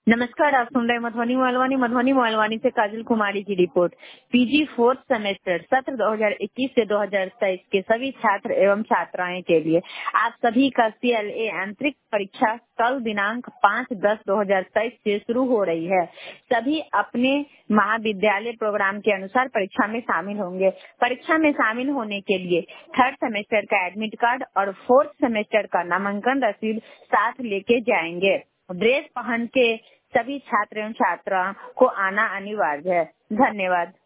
नमस्कार, आप सुन रहे मधुबनी मोहलवानी से काजल कुमारी की रिपोर्ट। पीजी 4th सेमेस्टर सत्र 2021 से 2023 के सभी छात्र एवं छात्राएं के लिए आप सभी का CLA आंतरिक परीक्षा कल दिनांक 5/10/2023 से शुरू हो रही है। सभी अपने महाविद्यालय प्रोग्राम के अनुसार परीक्षा में शामिल होंगे। परीक्षा में शामिल होने के लिए 3rd सेमेस्टर का एडमिट कार्ड और 4th सेमेस्टर का नामांकन रसीद साथ लेके जाएंगे। ड्रेस पहन के सभी छात्र एवं छात्राओं को आना अनिवार्य है। धन्यवाद।